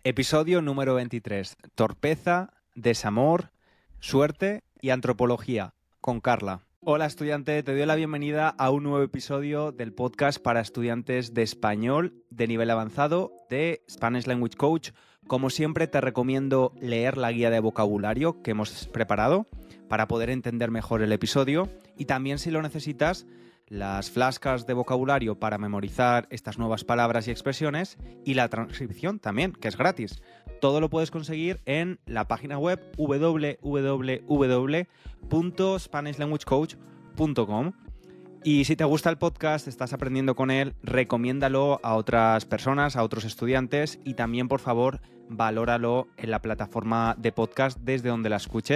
Episodio número 23. Torpeza, desamor, suerte y antropología, con Carla. Hola estudiante, te doy la bienvenida a un nuevo episodio del podcast para estudiantes de español de nivel avanzado de Spanish Language Coach. Como siempre te recomiendo leer la guía de vocabulario que hemos preparado para poder entender mejor el episodio y también, si lo necesitas, las flashcards de vocabulario para memorizar estas nuevas palabras y expresiones y la transcripción también, que es gratis. Todo lo puedes conseguir en la página web www.spanishlanguagecoach.com. Y si te gusta el podcast, estás aprendiendo con él, recomiéndalo a otras personas, a otros estudiantes y también, por favor, valóralo en la plataforma de podcast desde donde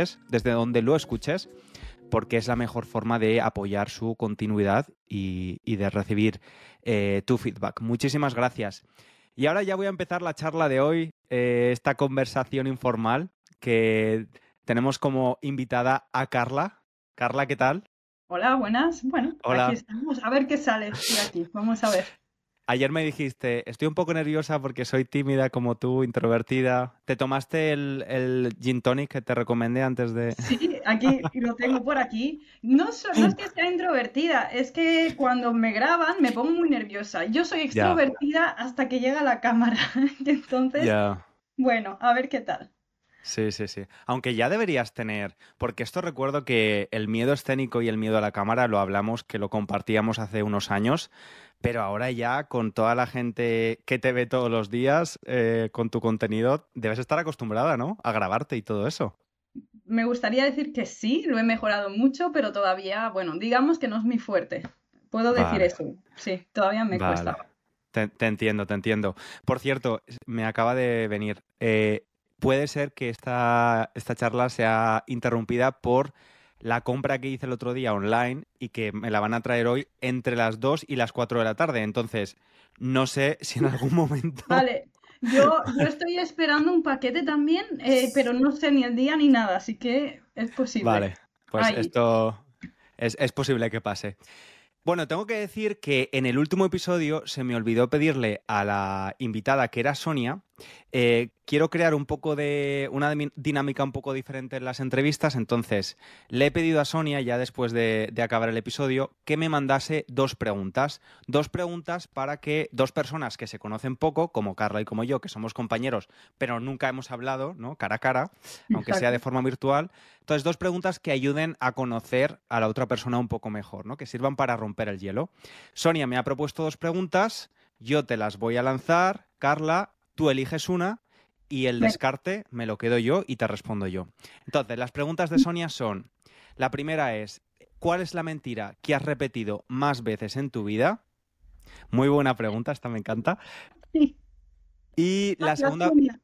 lo escuches, porque es la mejor forma de apoyar su continuidad y de recibir tu feedback. Muchísimas gracias. Y ahora ya voy a empezar la charla de hoy, esta conversación informal que tenemos como invitada a Carla. Carla, ¿qué tal? Hola, buenas. Bueno, Hola. aquí estamos. A ver qué sale de aquí. Vamos a ver. Ayer me dijiste, estoy un poco nerviosa porque soy tímida como tú, introvertida. ¿Te tomaste el gin tonic que te recomendé antes de...? Sí, aquí lo tengo por aquí. No es que sea introvertida, es que cuando me graban me pongo muy nerviosa. Yo soy Ya, extrovertida hasta que llega la cámara. Entonces, ya. bueno, a ver qué tal. Sí. Aunque ya deberías tener, porque esto recuerdo que el miedo escénico y el miedo a la cámara lo hablamos, que lo compartíamos hace unos años, pero ahora ya con toda la gente que te ve todos los días con tu contenido, debes estar acostumbrada, ¿no? A grabarte y todo eso. Me gustaría decir que sí, lo he mejorado mucho, pero todavía, bueno, digamos que no es mi fuerte. Puedo decir Vale, eso. Sí, todavía me vale. cuesta. Te entiendo, te entiendo. Por cierto, me acaba de venir. Puede ser que esta charla sea interrumpida por la compra que hice el otro día online y que me la van a traer hoy entre las 2 y las 4 de la tarde. Entonces, no sé si en algún momento... Vale, yo estoy esperando un paquete también, pero no sé ni el día ni nada, así que es posible. Vale, pues Ahí. esto es posible que pase. Bueno, tengo que decir que en el último episodio se me olvidó pedirle a la invitada, que era Sonia, quiero crear un poco de una dinámica un poco diferente en las entrevistas, entonces le he pedido a Sonia, ya después de acabar el episodio, que me mandase dos preguntas para que dos personas que se conocen poco, como Carla y como yo, que somos compañeros, pero nunca hemos hablado, ¿no? Cara a cara, aunque sea Exacto. de forma virtual. Entonces, dos preguntas que ayuden a conocer a la otra persona un poco mejor, ¿no? Que sirvan para romper el hielo. Sonia me ha propuesto dos preguntas, yo te las voy a lanzar, Carla, tú eliges una y el Venga. descarte me lo quedo yo y te respondo yo. Entonces, las preguntas de Sonia son, la primera es, ¿cuál es la mentira que has repetido más veces en tu vida? Muy buena pregunta, esta me encanta. Sí, Y la gracias, segunda... Sonia.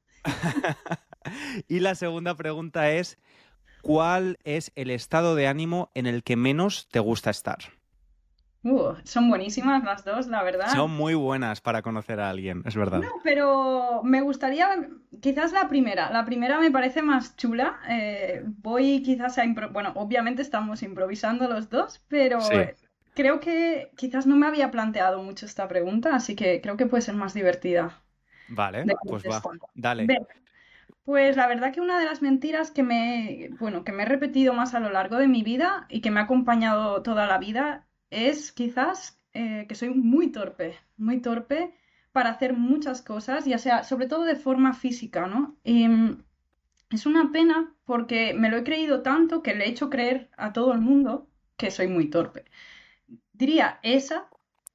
y la segunda pregunta es, ¿cuál es el estado de ánimo en el que menos te gusta estar? Son buenísimas las dos, la verdad. Son muy buenas para conocer a alguien, es No, verdad. pero me gustaría, quizás la primera. La primera me parece más chula. Voy quizás bueno, obviamente estamos improvisando los dos, pero Sí, creo que quizás no me había planteado mucho esta pregunta, así que creo que puede ser más divertida vale, de pues va, contestar. dale. Venga, pues la verdad que una de las mentiras bueno, que me he repetido más a lo largo de mi vida y que me ha acompañado toda la vida es quizás que soy muy torpe para hacer muchas cosas, ya sea, sobre todo de forma física, ¿no? Es una pena porque me lo he creído tanto que le he hecho creer a todo el mundo que soy muy torpe. Diría esa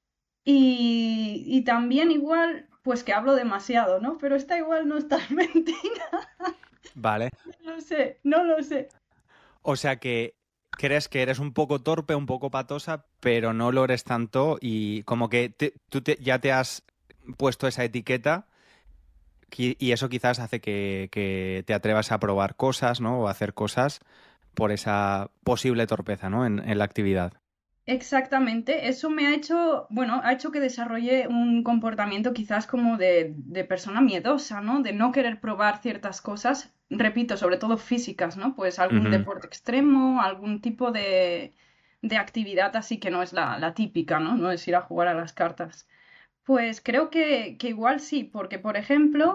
y también igual, pues que hablo demasiado, ¿no? Pero esta igual no es tan mentira. Vale. No lo sé, no lo sé. O sea que crees que eres un poco torpe, un poco patosa, pero no lo eres tanto y como que ya te has puesto esa etiqueta y eso quizás hace que te atrevas a probar cosas, ¿no? O a hacer cosas por esa posible torpeza, ¿no? En la actividad. Exactamente, eso me ha hecho, bueno, ha hecho que desarrolle un comportamiento quizás como de persona miedosa, ¿no? De no querer probar ciertas cosas, repito, sobre todo físicas, ¿no? Pues algún Ujú. deporte extremo, algún tipo de actividad así que no es la típica, ¿no? No es ir a jugar a las cartas. Pues creo que igual sí, porque por ejemplo,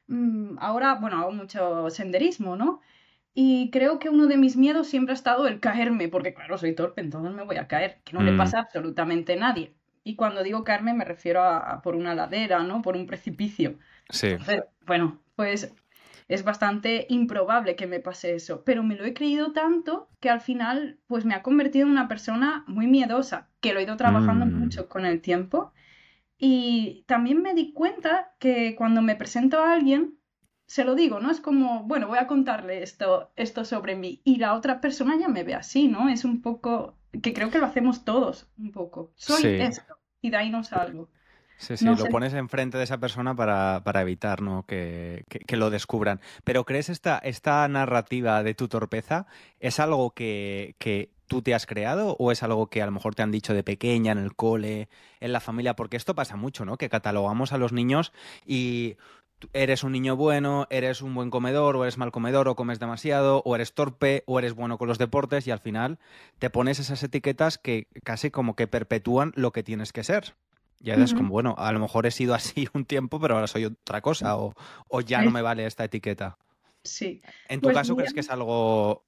Ahora, bueno, hago mucho senderismo, ¿no? Y creo que uno de mis miedos siempre ha estado el caerme, porque claro, soy torpe, entonces me voy a caer, que no le Mm, pasa a absolutamente nadie. Y cuando digo caerme me refiero a por una ladera, ¿no? Por un precipicio. sí. Entonces, bueno, pues es bastante improbable que me pase eso, pero me lo he creído tanto que al final pues me ha convertido en una persona muy miedosa, que lo he ido trabajando Mm, mucho con el tiempo y también me di cuenta que cuando me presento a alguien, se lo digo, ¿no? Es como, bueno, voy a contarle esto sobre mí y la otra persona ya me ve así, ¿no? Es un poco, que creo que lo hacemos todos un poco. Soy sí. esto y de ahí no salgo. Sí, sí, No lo sé. pones enfrente de esa persona para evitar, ¿no? Que lo descubran. Pero ¿crees esta narrativa de tu torpeza es algo que tú te has creado o es algo que a lo mejor te han dicho de pequeña, en el cole, en la familia? Porque esto pasa mucho, ¿no? Que catalogamos a los niños y eres un niño bueno, eres un buen comedor o eres mal comedor o comes demasiado o eres torpe o eres bueno con los deportes y al final te pones esas etiquetas que casi como que perpetúan lo que tienes que ser. Y a veces Ujú. como, bueno, a lo mejor he sido así un tiempo, pero ahora soy otra cosa o ya no me Es- vale esta etiqueta. sí. ¿En tu Pues caso mira. crees que es algo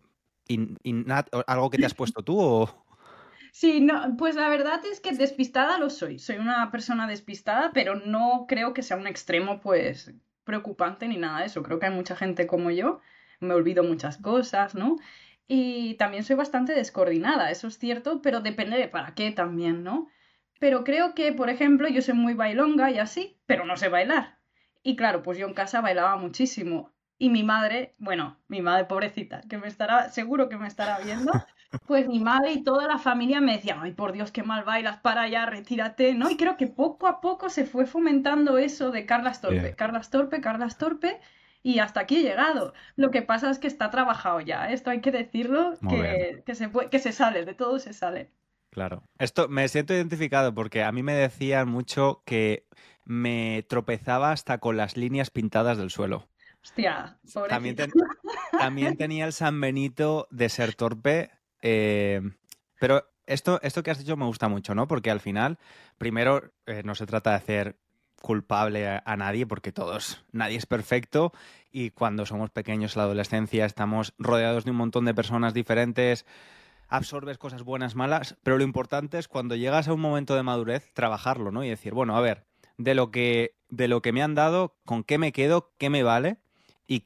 innato, algo que te has puesto tú o...? Sí, no, pues la verdad es que despistada lo soy. Soy una persona despistada, pero no creo que sea un extremo, pues, preocupante ni nada de eso. Creo que hay mucha gente como yo. Me olvido muchas cosas, ¿no? Y también soy bastante descoordinada, eso es cierto, pero depende de para qué también, ¿no? Pero creo que, por ejemplo, yo soy muy bailonga y así, pero no sé bailar. Y claro, pues yo en casa bailaba muchísimo. Y mi madre, bueno, mi madre pobrecita, que me estará, seguro que me estará viendo, pues mi madre y toda la familia me decían, ay, por Dios, qué mal bailas, para allá, retírate, ¿no? Y creo que poco a poco se fue fomentando eso de Carlas Torpe, Bien. Carlas Torpe, Carlas Torpe, y hasta aquí he llegado. Lo que pasa es que está trabajado ya, ¿eh? Esto hay que decirlo, Muy bien, que se sale, de todo se sale. claro. Esto me siento identificado porque a mí me decían mucho que me tropezaba hasta con las líneas pintadas del suelo. Hostia, También, pobrecita. también tenía el San Benito de ser torpe, eh, pero esto que has dicho me gusta mucho, ¿no? Porque al final, primero, no se trata de hacer culpable a nadie, porque nadie es perfecto y cuando somos pequeños en la adolescencia estamos rodeados de un montón de personas diferentes, absorbes cosas buenas, malas, pero lo importante es cuando llegas a un momento de madurez, trabajarlo, ¿no? Y decir, bueno, a ver, de lo que me han dado, ¿con qué me quedo? ¿Qué me vale? Y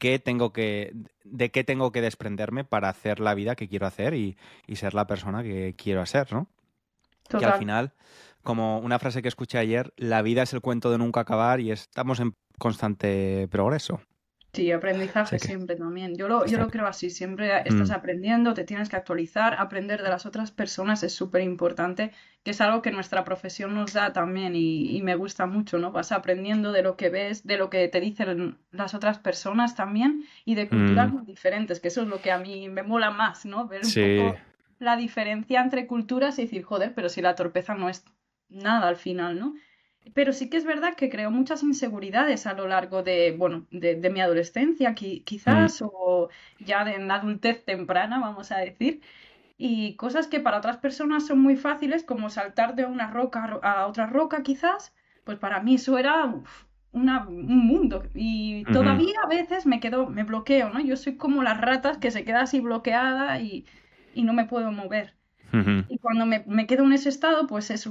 de qué tengo que desprenderme para hacer la vida que quiero hacer y ser la persona que quiero ser, ¿no? Que al Total. final, como una frase que escuché ayer, la vida es el cuento de nunca acabar y estamos en constante progreso. Sí, aprendizaje Así que siempre también. Yo está lo creo así, siempre estás bien. aprendiendo, te tienes que actualizar, aprender de las otras personas es súper importante, que es algo que nuestra profesión nos da también y me gusta mucho, ¿no? Vas aprendiendo de lo que ves, de lo que te dicen las otras personas también y de culturas Mm, muy diferentes, que eso es lo que a mí me mola más, ¿no? Ver un sí. poco la diferencia entre culturas y decir, joder, pero si la torpeza no es nada al final, ¿no? Pero sí que es verdad que creó muchas inseguridades a lo largo de, bueno, de mi adolescencia, Mm, quizás, o ya en la adultez temprana, vamos a decir, y cosas que para otras personas son muy fáciles, como saltar de una roca a otra roca, quizás, pues para mí eso era un mundo. Y ujú, todavía a veces me bloqueo, ¿no? Yo soy como las ratas que se queda así bloqueada y no me puedo mover. ujú. Y cuando me quedo en ese estado, pues es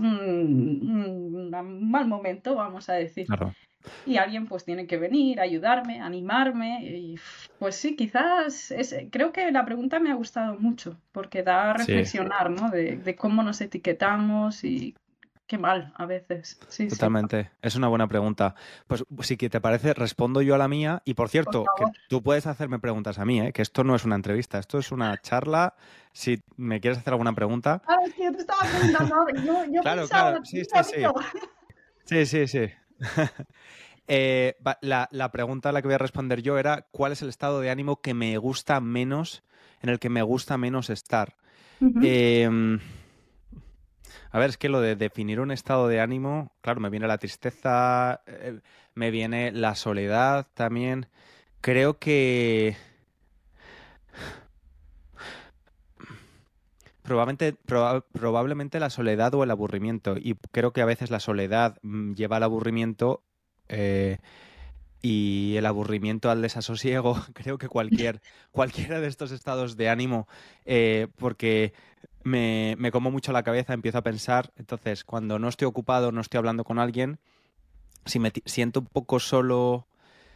un mal momento, vamos a decir. Claro. Y alguien pues tiene que venir, ayudarme, animarme. Y pues sí, quizás creo que la pregunta me ha gustado mucho, porque da a Sí, reflexionar, ¿no? De cómo nos etiquetamos y qué mal a veces. Sí, sí, totalmente. Es una buena pregunta. Pues si que te parece, respondo yo a la mía. Y por por cierto, que favor. tú puedes hacerme preguntas a mí, ¿eh? Que esto no es una entrevista, esto es una charla. Si me quieres hacer alguna pregunta. Ah, es que yo te estaba preguntando, yo Claro, pensaba, claro, sí, dilo, sí, sí. dilo. Sí, sí, sí. La pregunta a la que voy a responder yo era, ¿cuál es el estado de ánimo que me gusta menos, en el que me gusta menos estar? Ujú, Em, A ver, es que lo de definir un estado de ánimo, claro, me viene la tristeza, me viene la soledad también. Creo que probablemente la soledad o el aburrimiento. Y creo que a veces la soledad lleva al aburrimiento. eh, y el aburrimiento al desasosiego, creo que cualquiera de estos estados de ánimo, porque me como mucho la cabeza, empiezo a pensar, entonces cuando no estoy ocupado, no estoy hablando con alguien, si siento un poco solo,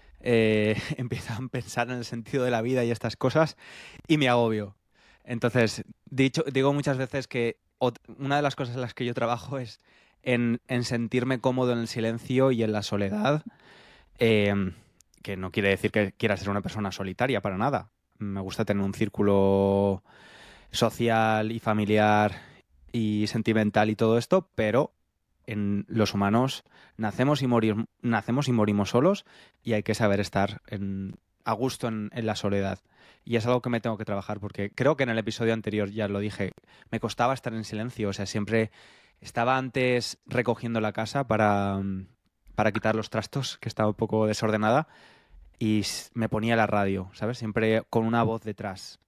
empiezo a pensar en el sentido de la vida y estas cosas y me agobio. Entonces, digo muchas veces que una de las cosas en las que yo trabajo es en sentirme cómodo en el silencio y en la soledad, eh, que no quiere decir que quiera ser una persona solitaria, para nada. Me gusta tener un círculo social y familiar y sentimental y todo esto, pero en los humanos nacemos y morimos solos y hay que saber estar a gusto en la soledad. Y es algo que me tengo que trabajar porque creo que en el episodio anterior ya lo dije, me costaba estar en silencio, o sea, siempre estaba antes recogiendo la casa para quitar los trastos, que estaba un poco desordenada, y me ponía la radio, ¿sabes? Siempre con una voz detrás.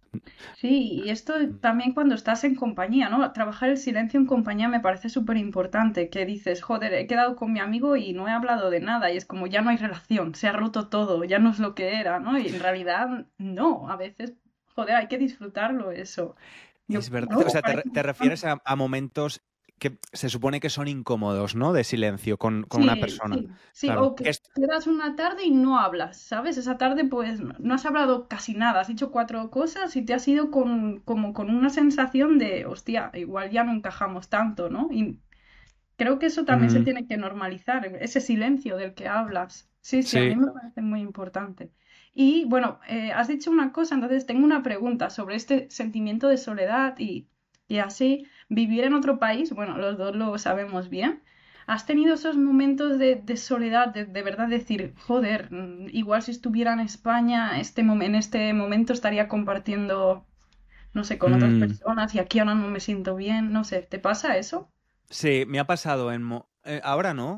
Sí, y esto también cuando estás en compañía, ¿no? Trabajar el silencio en compañía me parece súper importante, que dices, joder, he quedado con mi amigo y no he hablado de nada, y es como ya no hay relación, se ha roto todo, ya no es lo que era, ¿no? Y en realidad no, a veces, joder, hay que disfrutarlo eso. Es verdad, ¿No? o Me sea, parece te importante. refieres a momentos que se supone que son incómodos, ¿no? De silencio con una Sí, persona. sí, sí, Claro. o que quedas una tarde y no hablas, ¿sabes? Esa tarde pues no has hablado casi nada, has dicho cuatro cosas y te has ido como con una sensación de, hostia, igual ya no encajamos tanto, ¿no? Y creo que eso también se Mm, tiene que normalizar, ese silencio del que hablas. Sí, sí, a mí sí, me parece muy importante. Y bueno, has dicho una cosa, entonces tengo una pregunta sobre este sentimiento de soledad y así, vivir en otro país, bueno, los dos lo sabemos bien. ¿Has tenido esos momentos de soledad, de verdad decir, joder, igual si estuviera en España, en este momento estaría compartiendo, no sé, con otras mm, personas y aquí ahora no me siento bien, no sé, ¿te pasa eso? sí, me ha pasado ahora no,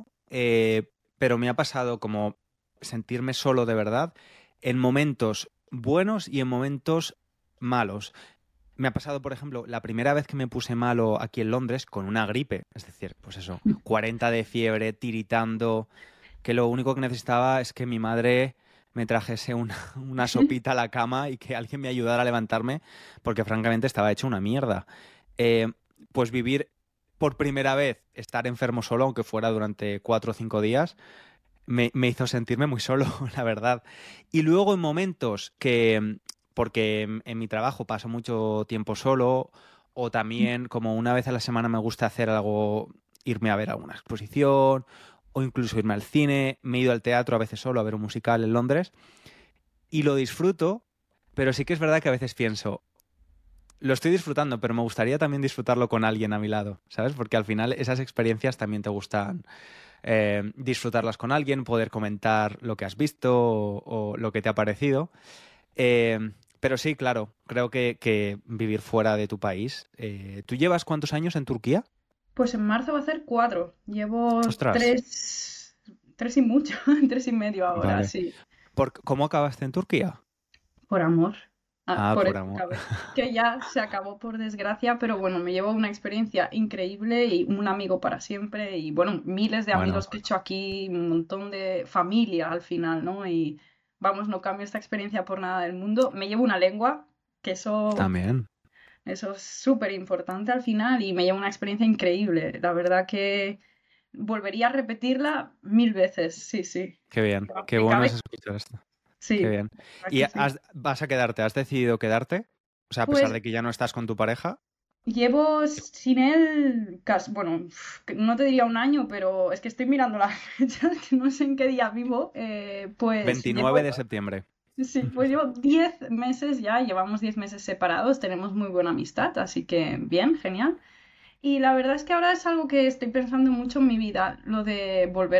pero me ha pasado como sentirme solo de verdad en momentos buenos y en momentos malos. Me ha pasado, por ejemplo, la primera vez que me puse malo aquí en Londres con una gripe, es decir, pues eso, 40 de fiebre, tiritando, que lo único que necesitaba es que mi madre me trajese una sopita a la cama y que alguien me ayudara a levantarme, porque francamente estaba hecho una mierda. Eh, pues vivir por primera vez, estar enfermo solo, aunque fuera durante 4 o 5 días, me hizo sentirme muy solo, la verdad. Y luego en momentos porque en mi trabajo paso mucho tiempo solo, o también como una vez a la semana me gusta hacer algo, irme a ver alguna exposición, o incluso irme al cine, me he ido al teatro a veces solo a ver un musical en Londres, y lo disfruto, pero sí que es verdad que a veces pienso, lo estoy disfrutando, pero me gustaría también disfrutarlo con alguien a mi lado, ¿sabes? Porque al final esas experiencias también te gustan disfrutarlas con alguien, poder comentar lo que has visto o lo que te ha parecido. Pero sí, claro, creo que vivir fuera de tu país. ¿Tú llevas cuántos años en Turquía? Pues en marzo va a ser 4. Llevo Ostras, tres y mucho, 3 y medio ahora, vale. sí. ¿Cómo acabaste en Turquía? Por amor. Ah, Ah, por por eso amor. acabé. Que ya se acabó por desgracia, pero bueno, me llevo una experiencia increíble y un amigo para siempre y bueno, miles de Bueno, amigos que he hecho aquí, un montón de familia al final, ¿no? Y vamos, no cambio esta experiencia por nada del mundo. Me llevo una lengua, que también. eso es súper importante al final y me llevo una experiencia increíble. La verdad que volvería a repetirla 1000 veces, sí, sí. Qué bien. Qué Me bueno cabe, es escuchar esto. Qué sí, bien. la verdad ¿Y que sí. vas a quedarte? ¿Has decidido quedarte? O sea, a pesar Pues de que ya no estás con tu pareja. llevo sin él, bueno, que no te diría un año, pero es que estoy mirando las fechas, que no sé en qué día vivo, pues 29 llevo, de septiembre. sí, pues llevo 10 meses ya, llevamos 10 meses separados, tenemos muy buena amistad, así que bien, genial. Y la verdad es que ahora es algo que estoy pensando mucho en mi vida, lo de volver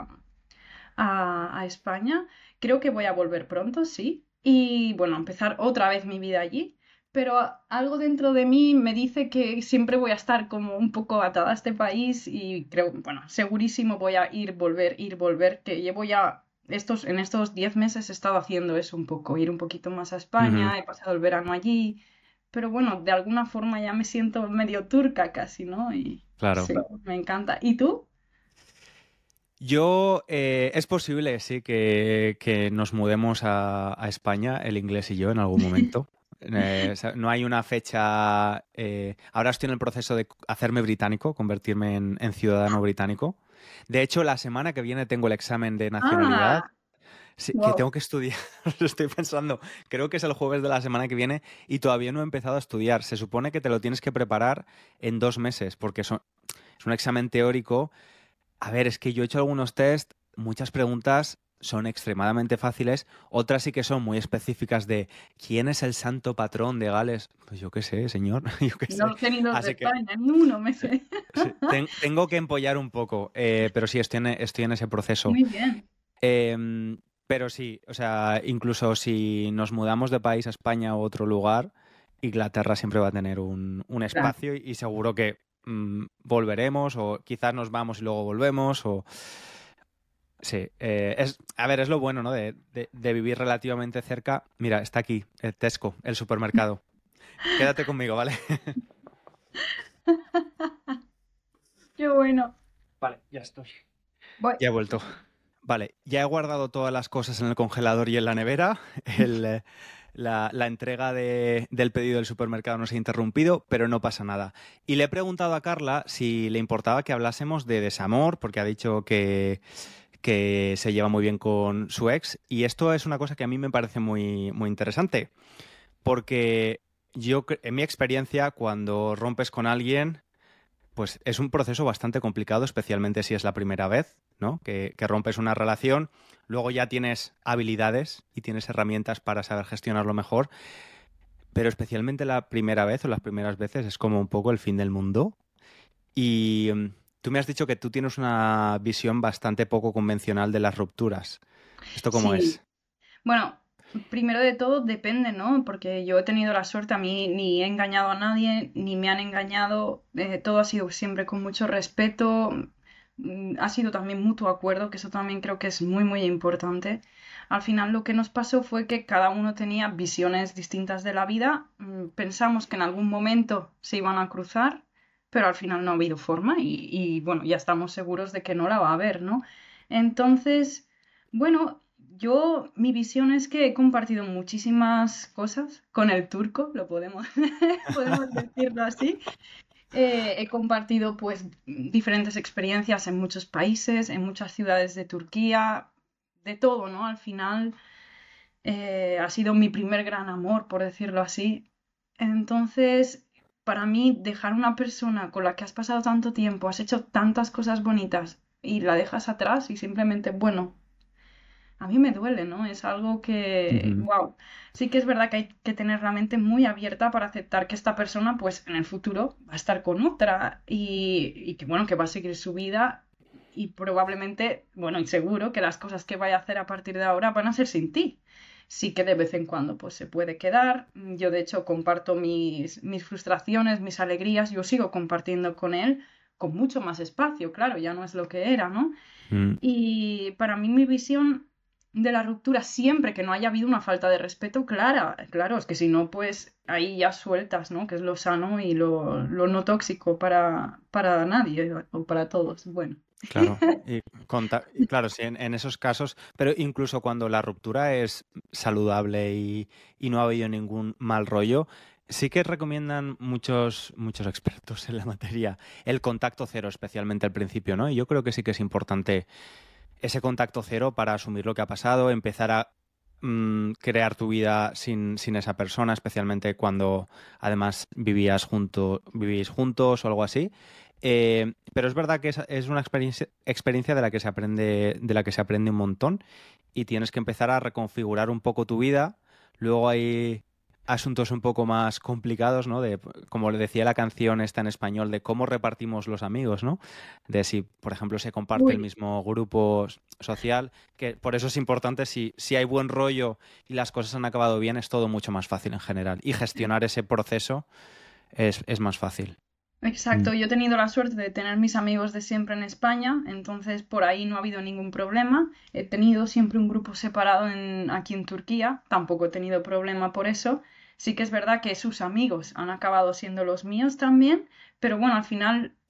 a España. Creo que voy a volver pronto, sí. Y bueno, empezar otra vez mi vida allí. Pero algo dentro de mí me dice que siempre voy a estar como un poco atada a este país y creo, bueno, segurísimo voy a ir, volver, que llevo ya en estos 10 meses he estado haciendo eso un poco, ir un poquito más a Ujú, España, he pasado el verano allí, pero bueno, de alguna forma ya me siento medio turca casi, ¿no? Y claro. sí, me encanta. ¿Y tú? Es posible, sí, que nos mudemos a España, el inglés y yo, en algún momento. No hay una fecha. Ahora estoy en el proceso de hacerme británico, convertirme en ciudadano británico. De hecho, la semana que viene tengo el examen de nacionalidad. Ah, Sí, que wow. tengo que estudiar, lo estoy pensando. Creo que es el jueves de la semana que viene y todavía no he empezado a estudiar. Se supone que te lo tienes que preparar en 2 meses, porque es un examen teórico. A ver, es que yo he hecho algunos test, muchas preguntas son extremadamente fáciles, otras sí que son muy específicas de ¿quién es el santo patrón de Gales? Pues yo qué sé, señor, yo qué No sé. los he ni los de Así que España, ni uno me sí, sé. sí, tengo que empollar un poco, pero sí, estoy en ese proceso. Muy bien. Em, pero sí, o sea, incluso si nos mudamos de país a España u otro lugar, Inglaterra siempre va a tener un Claro. espacio y seguro que volveremos o quizás nos vamos y luego volvemos o... Sí, a ver, es lo bueno, ¿no? De vivir relativamente cerca. Mira, está aquí, el Tesco, el supermercado. Quédate conmigo, ¿vale? Qué bueno. Vale, ya estoy. Voy. Ya he vuelto. Vale, ya he guardado todas las cosas en el congelador y en la nevera. La entrega del pedido del supermercado no se ha interrumpido, pero no pasa nada. Y le he preguntado a Carla si le importaba que hablásemos de desamor, porque ha dicho que se lleva muy bien con su ex. Y esto es una cosa que a mí me parece muy, muy interesante, porque en mi experiencia, cuando rompes con alguien, pues es un proceso bastante complicado, especialmente si es la primera vez, ¿no? Que rompes una relación, luego ya tienes habilidades y tienes herramientas para saber gestionarlo mejor, pero especialmente la primera vez o las primeras veces es como un poco el fin del mundo. Y tú me has dicho que tú tienes una visión bastante poco convencional de las rupturas. ¿Esto cómo Sí. es? Bueno, primero de todo depende, ¿no? Porque yo he tenido la suerte, a mí ni he engañado a nadie, ni me han engañado, todo ha sido siempre con mucho respeto, ha sido también mutuo acuerdo, que eso también creo que es muy, muy importante. Al final lo que nos pasó fue que cada uno tenía visiones distintas de la vida, pensamos que en algún momento se iban a cruzar, pero al final no ha habido forma y bueno, ya estamos seguros de que no la va a haber, ¿no? Entonces... Bueno, mi visión es que he compartido muchísimas cosas con el turco, lo podemos, podemos decirlo así. He compartido pues diferentes experiencias en muchos países, en muchas ciudades de Turquía, de todo, ¿no? Al final ha sido mi primer gran amor, por decirlo así. Entonces, para mí, dejar una persona con la que has pasado tanto tiempo, has hecho tantas cosas bonitas y la dejas atrás y simplemente, bueno, a mí me duele, ¿no? Es algo que, Ujú. wow, sí que es verdad que hay que tener la mente muy abierta para aceptar que esta persona, pues en el futuro va a estar con otra y que, bueno, que va a seguir su vida y probablemente, bueno, y seguro que las cosas que vaya a hacer a partir de ahora van a ser sin ti. Sí que de vez en cuando, pues se puede quedar. Yo, de hecho, comparto mis frustraciones, mis alegrías, yo sigo compartiendo con él con mucho más espacio, claro, ya no es lo que era, ¿no? Mm, Y para mí mi visión de la ruptura, siempre que no haya habido una falta de respeto clara, claro, es que si no, pues ahí ya sueltas, ¿no? Que es lo sano y lo no tóxico para nadie o para todos. Bueno, claro. Y claro, sí, en esos casos, pero incluso cuando la ruptura es saludable y no ha habido ningún mal rollo, sí que recomiendan muchos expertos en la materia el contacto cero, especialmente al principio, ¿no? Y yo creo que sí que es importante ese contacto cero para asumir lo que ha pasado, empezar a crear tu vida sin esa persona, especialmente cuando además vivís juntos o algo así. Pero es verdad que es una experiencia de la que se aprende un montón y tienes que empezar a reconfigurar un poco tu vida. Luego hay asuntos un poco más complicados, ¿no? Como le decía la canción esta en español, de cómo repartimos los amigos, ¿no? De si, por ejemplo, se comparte el uy, mismo grupo social, que por eso es importante, si hay buen rollo y las cosas han acabado bien, es todo mucho más fácil en general. Y gestionar ese proceso es más fácil. Mm. exacto. Yo he tenido la suerte de tener mis amigos de siempre en España, entonces por ahí no ha habido ningún problema. He tenido siempre un grupo separado aquí en Turquía, tampoco he tenido problema por eso. Sí que es verdad que sus amigos han acabado siendo los míos también, pero bueno, al final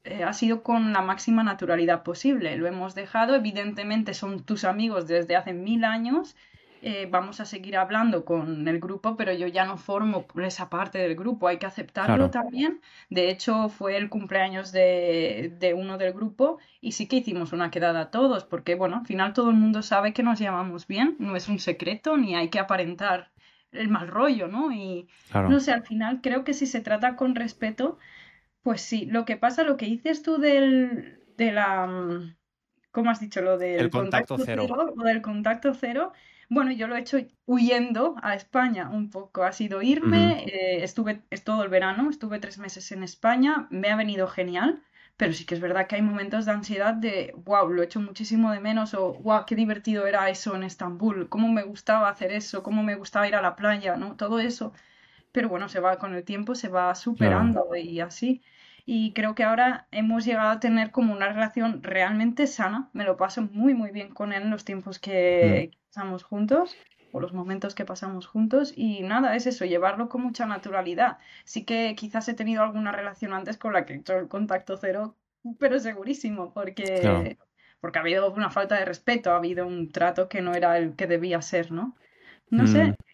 ha sido con la máxima naturalidad posible. Lo hemos dejado, evidentemente son tus amigos desde hace 1000 años. Vamos a seguir hablando con el grupo, pero yo ya no formo por esa parte del grupo, hay que aceptarlo Claro, también. De hecho, fue el cumpleaños de uno del grupo y sí que hicimos una quedada todos, porque bueno, al final todo el mundo sabe que nos llevamos bien, no es un secreto ni hay que aparentar el mal rollo, ¿no? Y claro. no sé, al final creo que si se trata con respeto, pues sí. Lo que pasa, lo que dices tú de la, ¿cómo has dicho? Lo El del contacto contacto cero. cero o del contacto cero. Bueno, yo lo he hecho huyendo a España un poco. Ha sido Ujú. irme, es todo el verano, estuve 3 meses en España, me ha venido genial, pero sí que es verdad que hay momentos de ansiedad de, wow, lo he hecho muchísimo de menos o, wow, qué divertido era eso en Estambul, cómo me gustaba hacer eso, cómo me gustaba ir a la playa, ¿no? Todo eso. Pero bueno, se va con el tiempo, se va Claro. superando y así. Y creo que ahora hemos llegado a tener como una relación realmente sana. Me lo paso muy, muy bien con él en los tiempos Mm. que pasamos juntos o los momentos que pasamos juntos. Y nada, es eso, llevarlo con mucha naturalidad. Sí que quizás he tenido alguna relación antes con la que he hecho el contacto cero, pero segurísimo, Claro. porque ha habido una falta de respeto, ha habido un trato que no era el que debía ser, ¿no? No Mm. sé,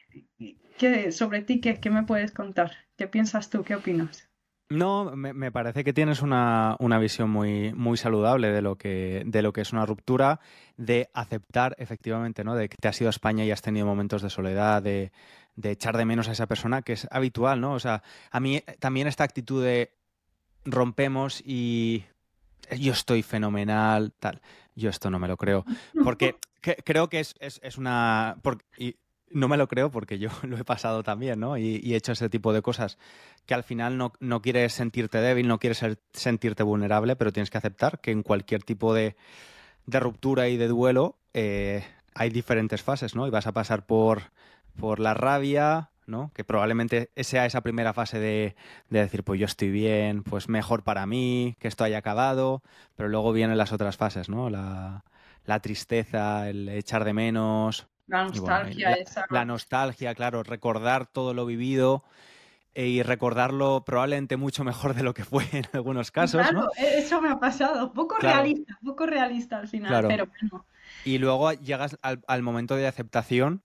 sobre ti, ¿qué me puedes contar? ¿Qué piensas tú? ¿Qué opinas? No, me parece que tienes una visión muy, muy saludable de lo que es una ruptura, de aceptar efectivamente, ¿no? De que te has ido a España y has tenido momentos de soledad, de echar de menos a esa persona, que es habitual, ¿no? O sea, a mí también esta actitud de rompemos y yo estoy fenomenal, tal. Yo esto no me lo creo. Porque creo que es una. Y no me lo creo porque yo lo he pasado también, ¿no? Y he hecho ese tipo de cosas que al final no quieres sentirte débil, no quieres sentirte vulnerable, pero tienes que aceptar que en cualquier tipo de ruptura y de duelo hay diferentes fases, ¿no? Y vas a pasar por la rabia, ¿no? Que probablemente sea esa primera fase de decir, pues yo estoy bien, pues mejor para mí, que esto haya acabado, pero luego vienen las otras fases, ¿no? La tristeza, el echar de menos, La y bueno, nostalgia esa. la nostalgia, claro, recordar todo lo vivido y recordarlo probablemente mucho mejor de lo que fue en algunos casos, ¿no? Claro, eso me ha pasado. Claro, Poco realista al final, claro. pero bueno. Y luego llegas al momento de aceptación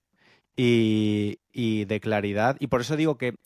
y de claridad. Y por eso digo que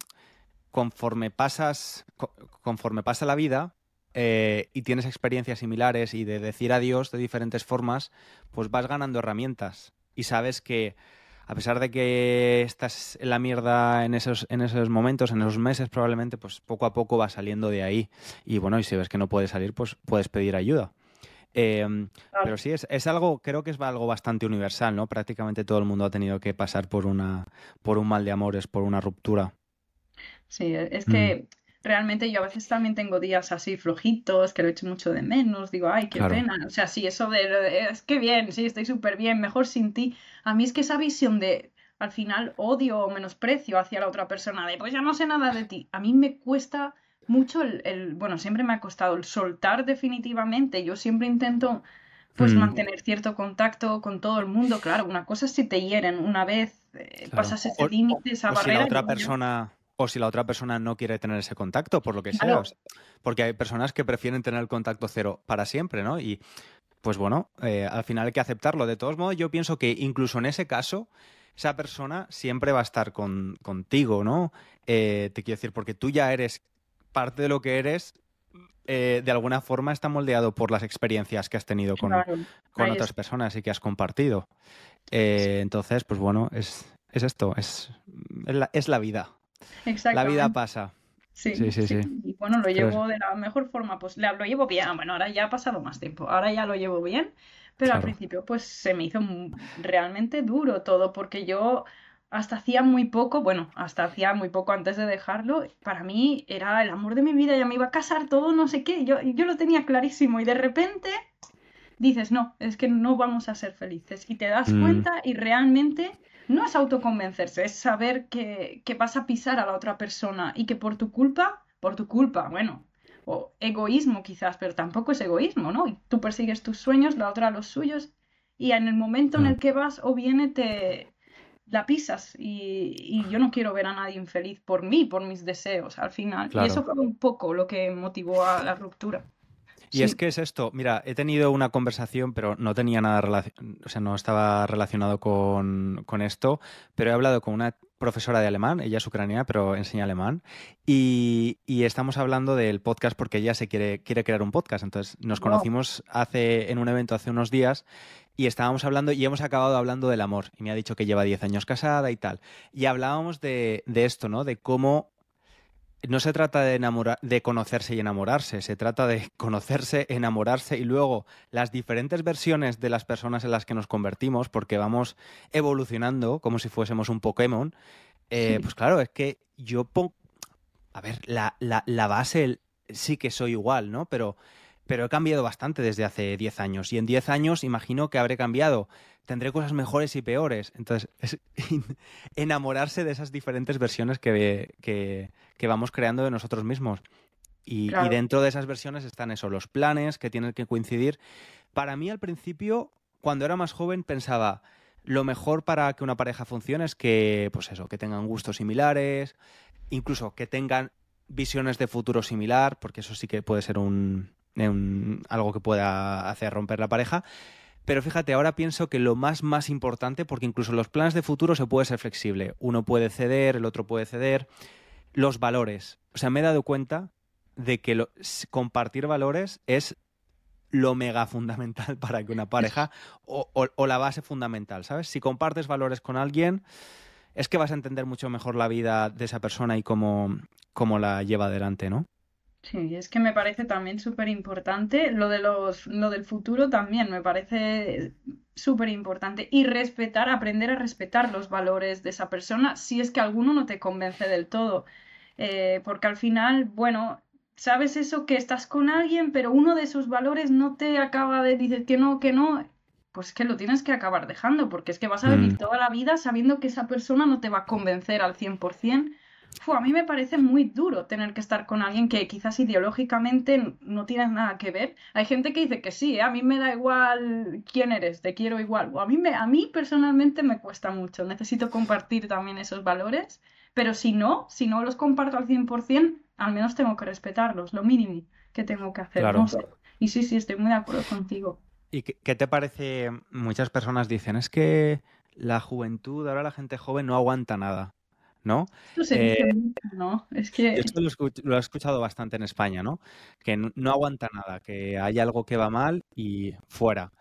conforme pasa la vida y tienes experiencias similares y de decir adiós de diferentes formas, pues vas ganando herramientas. Y sabes que a pesar de que estás en la mierda en esos momentos, en esos meses probablemente, pues poco a poco vas saliendo de ahí. Y bueno, y si ves que no puedes salir, pues puedes pedir ayuda. Eh, pero Claro. sí, es algo, creo que es algo bastante universal, ¿no? Prácticamente todo el mundo ha tenido que pasar por un mal de amores, por una ruptura. Sí, es Mm, que realmente yo a veces también tengo días así flojitos, que lo echo mucho de menos, digo, ay, qué claro. pena. O sea, sí, eso es que bien, sí, estoy súper bien, mejor sin ti. A mí es que esa visión de, al final, odio o menosprecio hacia la otra persona, de, pues ya no sé nada de ti, a mí me cuesta mucho bueno, siempre me ha costado el soltar definitivamente. Yo siempre intento, pues, Mm, mantener cierto contacto con todo el mundo. Claro, una cosa es si te hieren una vez, claro. pasas ese límite, esa O si la barrera, y otra luego ya. persona, o si la otra persona no quiere tener ese contacto, por lo que sea. O Claro, sea, porque hay personas que prefieren tener el contacto cero para siempre, ¿no? Y pues bueno, al final hay que aceptarlo. De todos modos, yo pienso que incluso en ese caso, esa persona siempre va a estar contigo, ¿no? Te quiero decir, porque tú ya eres parte de lo que eres, de alguna forma está moldeado por las experiencias que has tenido claro, con ahí otras está. personas y que has compartido. Entonces, pues bueno, es esto, es la vida. La vida Exactamente. pasa. Sí, Sí, sí, sí. sí. Y bueno, lo Pero llevo de la mejor forma, pues lo llevo bien. Bueno, ahora ya ha pasado más tiempo, ahora ya lo llevo bien, pero al claro. principio pues se me hizo realmente duro todo, porque yo hasta hacía muy poco antes de dejarlo, para mí era el amor de mi vida, ya me iba a casar todo, no sé qué, yo lo tenía clarísimo y de repente dices, no, es que no vamos a ser felices. Y te das Mm, cuenta y realmente no es autoconvencerse, es saber que vas a pisar a la otra persona y que por tu culpa, bueno, o egoísmo quizás, pero tampoco es egoísmo, ¿no? Y tú persigues tus sueños, la otra los suyos, y en el momento en claro, el que vas o viene te la pisas y yo no quiero ver a nadie infeliz por mí, por mis deseos al final. Y eso claro. fue un poco lo que motivó a la ruptura. Y es Sí. que es esto, mira, he tenido una conversación, pero no tenía nada o sea, no estaba relacionado con esto, pero he hablado con una profesora de alemán, ella es ucraniana, pero enseña alemán, y estamos hablando del podcast porque ella quiere crear un podcast. Entonces nos Wow. conocimos en un evento hace unos días y estábamos hablando y hemos acabado hablando del amor. Y me ha dicho que lleva 10 años casada y tal. Y hablábamos de esto, ¿no? De cómo no se trata de conocerse y enamorarse, se trata de conocerse, enamorarse y luego las diferentes versiones de las personas en las que nos convertimos, porque vamos evolucionando como si fuésemos un Pokémon. Sí. Pues claro, es que a ver, la base sí que soy igual, ¿no? Pero he cambiado bastante desde hace 10 años y en 10 años imagino que habré cambiado. Tendré cosas mejores y peores. Entonces, es enamorarse de esas diferentes versiones que vamos creando de nosotros mismos. Y Claro. dentro de esas versiones están eso, los planes que tienen que coincidir. Para mí, al principio, cuando era más joven, pensaba, lo mejor para que una pareja funcione es que, pues eso, que tengan gustos similares, incluso que tengan visiones de futuro similar, porque eso sí que puede ser algo que pueda hacer romper la pareja. Pero fíjate, ahora pienso que lo más importante, porque incluso los planes de futuro se puede ser flexible. Uno puede ceder, el otro puede ceder. Los valores. O sea, me he dado cuenta de que compartir valores es lo mega fundamental para que una Es- pareja o la base fundamental, ¿sabes? Si compartes valores con alguien, es que vas a entender mucho mejor la vida de esa persona y cómo la lleva adelante, ¿no? Sí, es que me parece también súper importante. Lo del futuro también me parece súper importante. Y respetar, aprender a respetar los valores de esa persona si es que alguno no te convence del todo. Porque al final, bueno, sabes eso que estás con alguien, pero uno de sus valores no te acaba de decir que no, pues que lo tienes que acabar dejando, porque es que vas a Mm, vivir toda la vida sabiendo que esa persona no te va a convencer al 100%. A mí me parece muy duro tener que estar con alguien que quizás ideológicamente no tienes nada que ver. Hay gente que dice que sí, a mí me da igual quién eres, te quiero igual. O a mí personalmente me cuesta mucho. Necesito compartir también esos valores, pero si no los comparto al 100%, al menos tengo que respetarlos, lo mínimo que tengo que hacer. No claro. sé. Y sí, sí, estoy muy de acuerdo contigo. ¿Y qué te parece? Muchas personas dicen, es que la juventud, ahora la gente joven no aguanta nada, ¿no? Esto se Eh, dice mucho, ¿no? Es yo que esto lo he escuchado bastante en España, ¿no? Que no aguanta nada, que hay algo que va mal y fuera.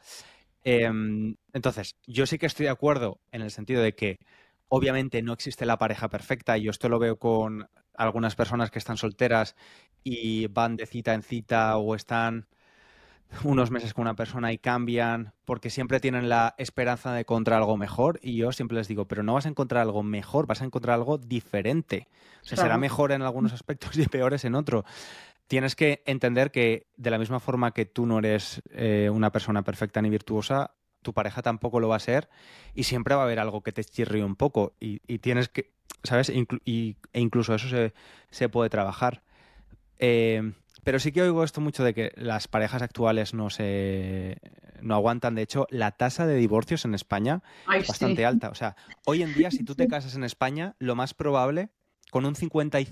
Entonces, yo sí que estoy de acuerdo en el sentido de que obviamente no existe la pareja perfecta y yo esto lo veo con algunas personas que están solteras y van de cita en cita o están unos meses con una persona y cambian porque siempre tienen la esperanza de encontrar algo mejor y yo siempre les digo, pero no vas a encontrar algo mejor, vas a encontrar algo diferente. O sea, será claro. mejor en algunos aspectos y peores en otros. Tienes que entender que de la misma forma que tú no eres una persona perfecta ni virtuosa, tu pareja tampoco lo va a ser y siempre va a haber algo que te chirríe un poco y tienes que, ¿sabes? E incluso eso se puede trabajar. Pero sí que oigo esto mucho de que las parejas actuales no aguantan. De hecho, la tasa de divorcios en España Ay, es bastante sí. alta. O sea, hoy en día, si tú te Sí. casas en España, lo más probable, con un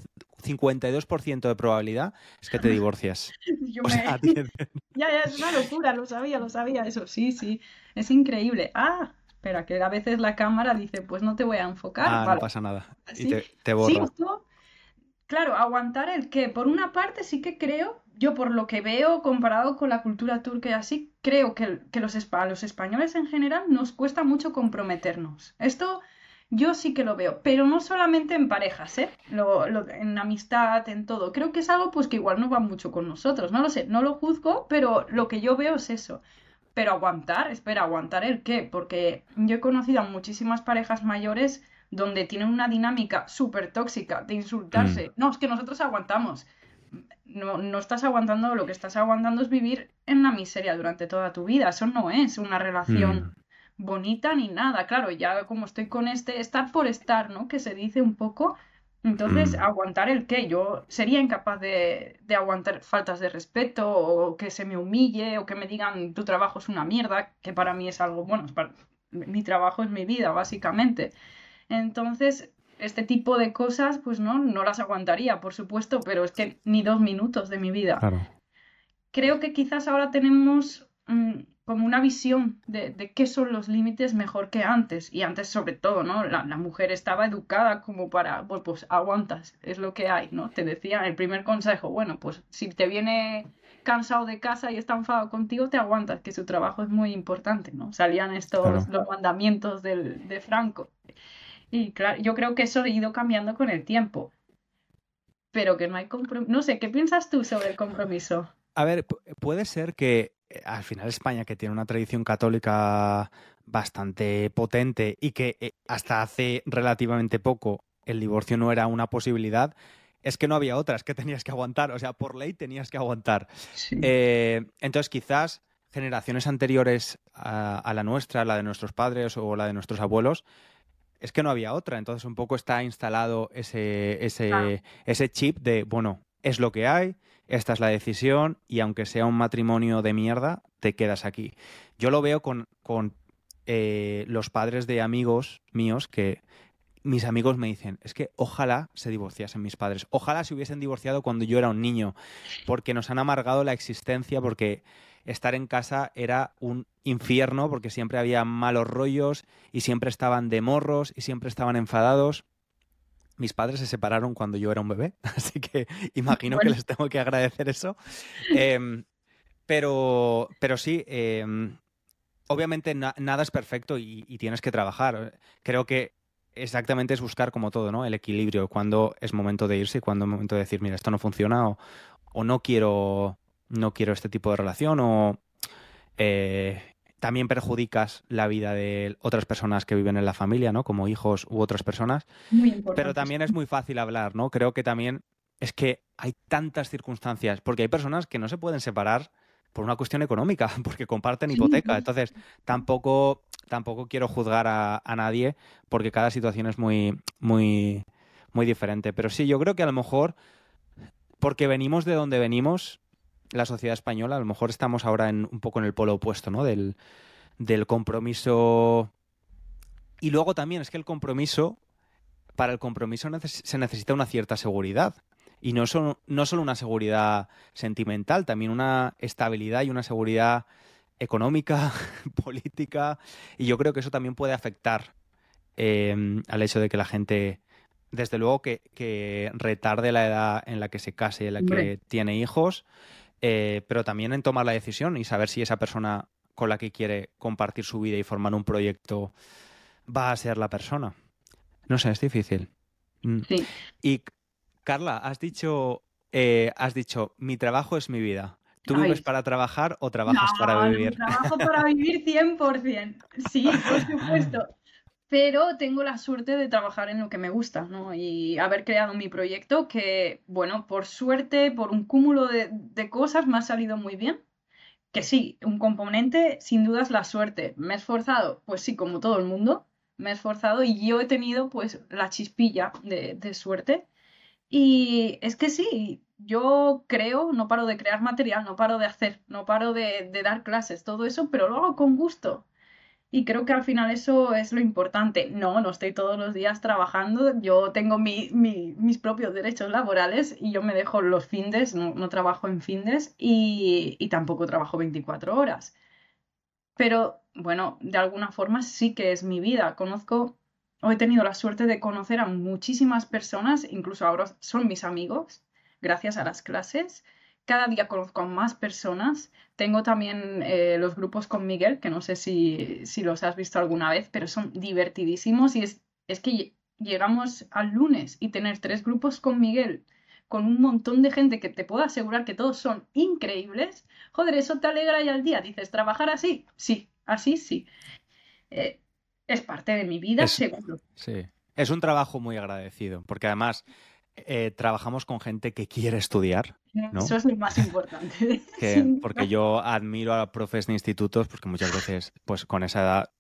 52% de probabilidad, es que te divorcies. Yo O me... sea, tienes... Ya, ya, es una locura, lo sabía, eso, sí, sí, es increíble. Ah, espera, que a veces la cámara dice, pues no te voy a enfocar, No vale. pasa nada. Y Sí, te sí, borra. esto, claro, aguantar el que, por una parte sí que creo, yo por lo que veo comparado con la cultura turca y así, creo que los españoles en general nos cuesta mucho comprometernos. Esto yo sí que lo veo, pero no solamente en parejas, ¿eh? En amistad, en todo. Creo que es algo pues que igual no va mucho con nosotros, no lo sé, no lo juzgo, pero lo que yo veo es eso. Pero aguantar, espera, ¿aguantar el qué? Porque yo he conocido a muchísimas parejas mayores donde tienen una dinámica súper tóxica de Mm, insultarse. No, es que nosotros aguantamos. No, no estás aguantando, lo que estás aguantando es vivir en la miseria durante toda tu vida. Eso no es una relación mm, bonita ni nada. Claro, ya como estoy con este, estar por estar, ¿no? Que se dice un poco. Entonces, mm, aguantar el qué. Yo sería incapaz de aguantar faltas de respeto o que se me humille o que me digan tu trabajo es una mierda, que para mí es algo, bueno, mi trabajo es mi vida, básicamente. Entonces, este tipo de cosas, pues no, no las aguantaría, por supuesto, pero es que ni 2 minutos de mi vida. claro. creo que quizás ahora tenemos como una visión de qué son los límites mejor que antes. Y antes, sobre todo, ¿no? La mujer estaba educada como para, bueno, pues aguantas, es lo que hay, ¿no? Te decía el primer consejo, bueno, pues si te viene cansado de casa y está enfadado contigo, te aguantas, que su trabajo es muy importante, ¿no? Salían Claro. los mandamientos de Franco. Y claro, yo creo que eso ha ido cambiando con el tiempo, pero que no hay compromiso. No sé, ¿qué piensas tú sobre el compromiso? A ver, puede ser que al final España, que tiene una tradición católica bastante potente y que hasta hace relativamente poco el divorcio no era una posibilidad, es que no había otras, que tenías que aguantar, o sea, por ley tenías que aguantar. Sí, Entonces, quizás generaciones anteriores a la nuestra, la de nuestros padres o la de nuestros abuelos, es que no había otra. Entonces, un poco está instalado claro. ese chip de, bueno, es lo que hay, esta es la decisión, y aunque sea un matrimonio de mierda, te quedas aquí. Yo lo veo con los padres de amigos míos que mis amigos me dicen, es que ojalá se divorciasen mis padres, ojalá se hubiesen divorciado cuando yo era un niño, porque nos han amargado la existencia, porque estar en casa era un infierno, porque siempre había malos rollos y siempre estaban de morros y siempre estaban enfadados. Mis padres se separaron cuando yo era un bebé, así que imagino que Bueno, les tengo que agradecer eso. Em, pero sí, obviamente nada es perfecto y tienes que trabajar. Creo que exactamente es buscar como todo, ¿no? El equilibrio, cuando es momento de irse y cuando es momento de decir, mira, esto no funciona o no quiero este tipo de relación o eh, también perjudicas la vida de otras personas que viven en la familia, ¿no? Como hijos u otras personas. muy Pero importante. también es muy fácil hablar, ¿no? Creo que también es que hay tantas circunstancias, porque hay personas que no se pueden separar por una cuestión económica, porque comparten Sí, hipoteca. Entonces, tampoco quiero juzgar a nadie, porque cada situación es muy diferente. Pero sí, yo creo que a lo mejor, porque venimos de donde venimos, la sociedad española, a lo mejor estamos ahora un poco en el polo opuesto, ¿no? Del compromiso. Y luego también es que para el compromiso se necesita una cierta seguridad. Y no solo una seguridad sentimental, también una estabilidad y una seguridad económica, política. Y yo creo que eso también puede afectar al hecho de que la gente, desde luego, que retarde la edad en la que se case y en la hombre, que tiene hijos, pero también en tomar la decisión y saber si esa persona con la que quiere compartir su vida y formar un proyecto va a ser la persona. No sé, es difícil. Mm. sí. Y Carla, has dicho, mi trabajo es mi vida. ¿Tú vives Ay, para trabajar o no, trabajas para no, vivir? trabajo para vivir 100%. Sí, por supuesto. Pero tengo la suerte de trabajar en lo que me gusta, ¿no? Y haber creado mi proyecto que, bueno, por suerte, por un cúmulo de cosas, me ha salido muy bien. Que sí, un componente, sin duda, es la suerte. ¿Me he esforzado? Pues sí, como todo el mundo, me he esforzado y yo he tenido, pues, la chispilla de suerte. Y es que sí, yo creo, no paro de crear material, no paro de hacer, no paro de dar clases, todo eso, pero lo hago con gusto. Y creo que al final eso es lo importante. No, no estoy todos los días trabajando, yo tengo mis propios derechos laborales y yo me dejo los findes, no, no trabajo en findes y tampoco trabajo 24 horas. Pero bueno, de alguna forma sí que es mi vida. Conozco, o he tenido la suerte de conocer a muchísimas personas, incluso ahora son mis amigos, gracias a las clases. Cada día conozco a más personas. Tengo también los grupos con Miguel, que no sé si los has visto alguna vez, pero son divertidísimos y es que llegamos al lunes y tener 3 grupos con Miguel, con un montón de gente que te puedo asegurar que todos son increíbles. Joder, eso te alegra y al día. Dices, ¿trabajar así? Sí, así sí. Eh, es parte de mi vida, Es, seguro. sí, es un trabajo muy agradecido, porque además trabajamos con gente que quiere estudiar, ¿no? Eso es lo más importante, sin Porque duda. yo admiro a profes de institutos, porque muchas veces, pues con esa edad,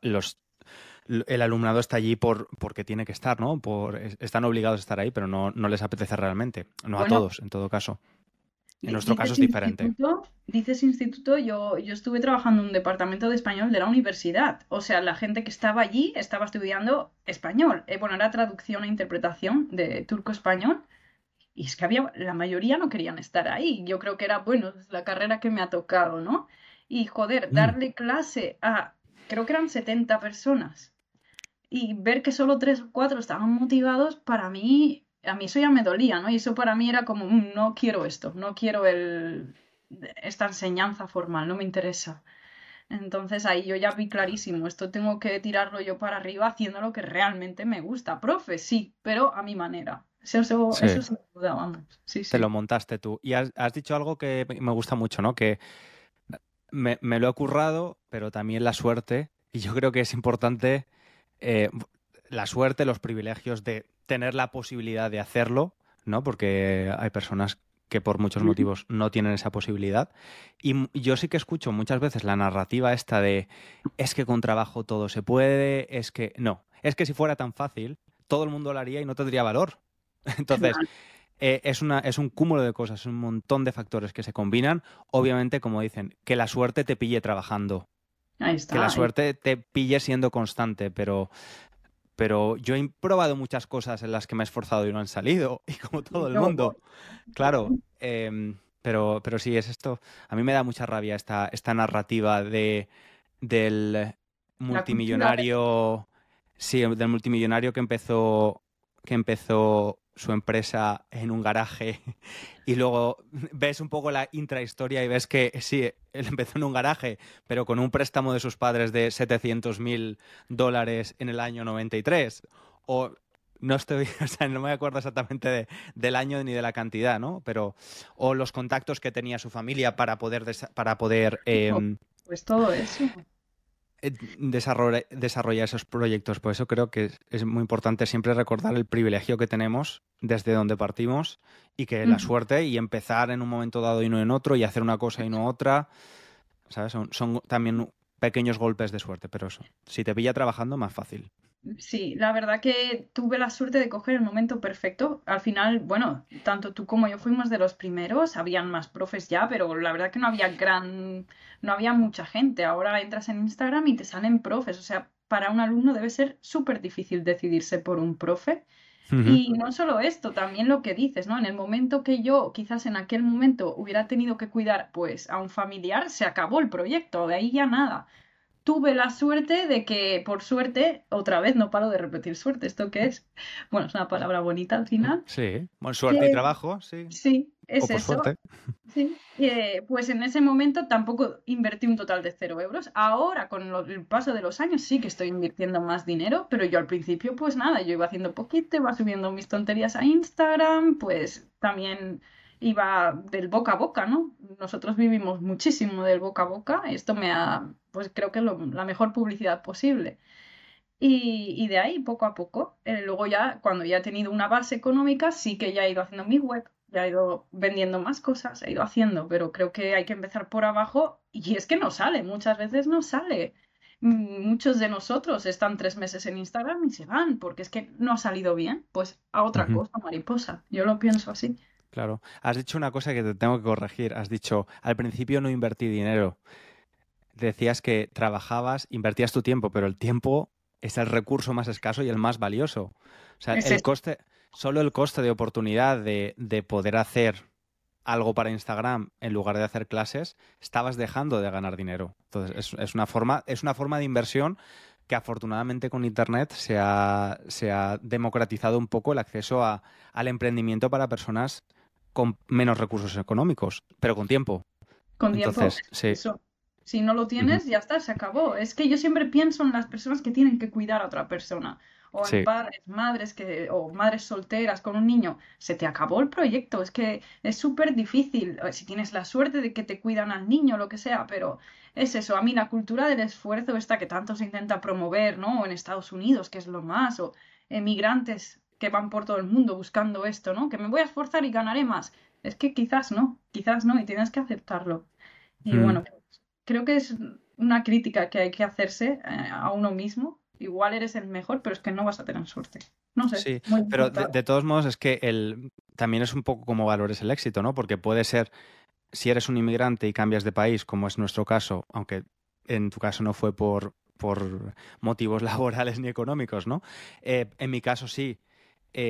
el alumnado está allí porque tiene que estar, ¿no? Están obligados a estar ahí, pero no les apetece realmente. No a Bueno, todos, en todo caso. En nuestro caso es diferente. dices instituto, yo estuve trabajando en un departamento de español de la universidad. O sea, la gente que estaba allí estaba estudiando español. Bueno, era traducción e interpretación de turco-español. Y es que la mayoría no querían estar ahí. Yo creo que era, bueno, es la carrera que me ha tocado, ¿no? Y joder, Mm. darle clase a, creo que eran 70 personas y ver que solo 3 o 4 estaban motivados, para mí, a mí eso ya me dolía, ¿no? Y eso para mí era como, no quiero esto, no quiero esta enseñanza formal, no me interesa. Entonces ahí yo ya vi clarísimo, esto tengo que tirarlo yo para arriba haciendo lo que realmente me gusta. Profe, sí, pero a mi manera. Eso Sí, sin duda, vamos. Sí, te lo sí. montaste tú. Y has dicho algo que me gusta mucho, ¿no? Que me lo he currado, pero también la suerte. Y yo creo que es importante eh, la suerte, los privilegios de tener la posibilidad de hacerlo, ¿no? Porque hay personas que por muchos Ujú. motivos no tienen esa posibilidad. Y yo sí que escucho muchas veces la narrativa esta de es que con trabajo todo se puede, es que no, es que si fuera tan fácil, todo el mundo lo haría y no tendría valor. Entonces, Claro, es un cúmulo de cosas, un montón de factores que se combinan. Obviamente, como dicen, que la suerte te pille trabajando, ahí que la está. suerte te pille siendo constante, pero yo he probado muchas cosas en las que me he esforzado y no han salido, y como todo Y el yo mundo, voy. claro. Pero sí, es esto. A mí me da mucha rabia esta narrativa del La cultura del multimillonario, sí, del multimillonario que empezó su empresa en un garaje y luego ves un poco la intrahistoria y ves que sí, él empezó en un garaje, pero con un préstamo de sus padres de $700.000 en el año 93. O no estoy, o sea, no me acuerdo exactamente del año ni de la cantidad, ¿no? Pero, o los contactos que tenía su familia para poder tipo, pues todo eso. desarrollar esos proyectos. Por eso creo que es muy importante siempre recordar el privilegio que tenemos desde donde partimos y que la Ujú. suerte y empezar en un momento dado y no en otro y hacer una cosa y no otra, ¿sabes? Son también pequeños golpes de suerte, pero eso, si te pilla trabajando, más fácil. Sí, la verdad que tuve la suerte de coger el momento perfecto. Al final, bueno, tanto tú como yo fuimos de los primeros, habían más profes ya, pero la verdad que no había mucha gente. Ahora entras en Instagram y te salen profes. O sea, para un alumno debe ser súper difícil decidirse por un profe. Ujú. Y no solo esto, también lo que dices, ¿no? En el momento que yo, quizás en aquel momento, hubiera tenido que cuidar, pues, a un familiar, se acabó el proyecto, de ahí ya nada. Tuve la suerte de que, por suerte, otra vez no paro de repetir suerte. ¿Esto qué es? Bueno, es una palabra bonita al final. Sí, bueno, suerte y Que trabajo, sí, sí, o es por eso. suerte. Sí. Pues en ese momento tampoco invertí un total de 0 euros. Ahora, con el paso de los años, sí que estoy invirtiendo más dinero, pero yo al principio, pues nada, yo iba haciendo poquito, iba subiendo mis tonterías a Instagram, pues también iba del boca a boca, ¿no? Nosotros vivimos muchísimo del boca a boca. Esto pues creo que es la mejor publicidad posible. Y de ahí, poco a poco, luego ya, cuando ya he tenido una base económica, sí que ya he ido haciendo mi web, ya he ido vendiendo más cosas, he ido haciendo, pero creo que hay que empezar por abajo y es que no sale, muchas veces no sale. Muchos de nosotros están 3 meses en Instagram y se van porque es que no ha salido bien, pues a otra Ujú. cosa, mariposa. Yo lo pienso así. Claro. Has dicho una cosa que te tengo que corregir. Has dicho, al principio no invertí dinero. Decías que trabajabas, invertías tu tiempo, pero el tiempo es el recurso más escaso y el más valioso. O sea, Es eso. solo el coste de oportunidad de poder hacer algo para Instagram en lugar de hacer clases, estabas dejando de ganar dinero. Entonces, es una forma de inversión que afortunadamente con Internet se ha democratizado un poco el acceso al emprendimiento para personas con menos recursos económicos, pero con tiempo. Con tiempo, Entonces, sí. eso. Si no lo Ujú. tienes, ya está, se acabó. Es que yo siempre pienso en las personas que tienen que cuidar a otra persona, o en Sí. padres, madres o madres solteras con un niño. Se te acabó el proyecto. Es que es súper difícil. Si tienes la suerte de que te cuidan al niño, lo que sea, pero es eso. A mí la cultura del esfuerzo esta que tanto se intenta promover, ¿no? O en Estados Unidos, que es lo más, o emigrantes que van por todo el mundo buscando esto, ¿no? Que me voy a esforzar y ganaré más. Es que quizás no, y tienes que aceptarlo. Y Mm. bueno, creo que es una crítica que hay que hacerse a uno mismo. Igual eres el mejor, pero es que no vas a tener suerte. No sé, Sí, muy pero de limitado. todos modos es que también es un poco como valores el éxito, ¿no? Porque puede ser, si eres un inmigrante y cambias de país, como es nuestro caso, aunque en tu caso no fue por motivos laborales ni económicos, ¿no? En mi caso sí,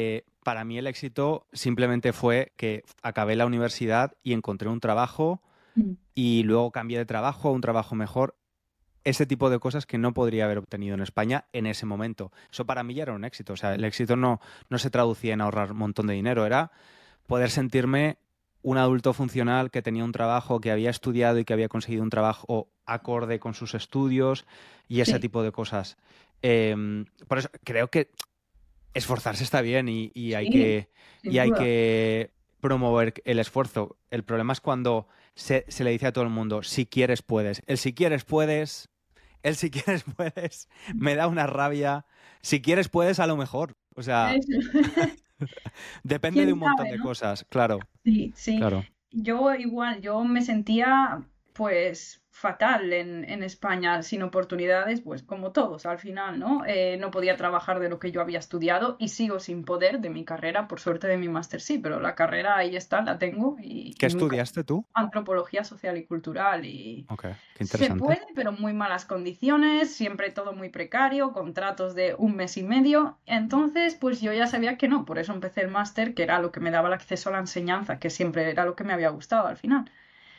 para mí el éxito simplemente fue que acabé la universidad y encontré un trabajo y luego cambié de trabajo a un trabajo mejor. Ese tipo de cosas que no podría haber obtenido en España en ese momento. Eso para mí ya era un éxito. O sea, el éxito no se traducía en ahorrar un montón de dinero, era poder sentirme un adulto funcional que tenía un trabajo, que había estudiado y que había conseguido un trabajo acorde con sus estudios y ese Sí, tipo de cosas. Por eso creo que esforzarse está bien sí, y sin hay duda. que promover el esfuerzo. El problema es cuando se le dice a todo el mundo, si quieres puedes. El si quieres puedes, el si quieres puedes, me da una rabia. Si quieres puedes a lo mejor. O sea, Eso. depende de ¿Quién un montón sabe, de no? cosas, claro, Sí, sí. claro. Yo igual, yo me sentía pues fatal en España, sin oportunidades, pues como todos al final, ¿no? No podía trabajar de lo que yo había estudiado y sigo sin poder de mi carrera, por suerte de mi máster sí, pero la carrera ahí está, la tengo ¿Qué y muy estudiaste tú? antropología social y cultural y Ok, qué se interesante. puede, pero muy malas condiciones, siempre todo muy precario, contratos de un mes y medio. Entonces, pues yo ya sabía que no, por eso empecé el máster, que era lo que me daba el acceso a la enseñanza, que siempre era lo que me había gustado al final.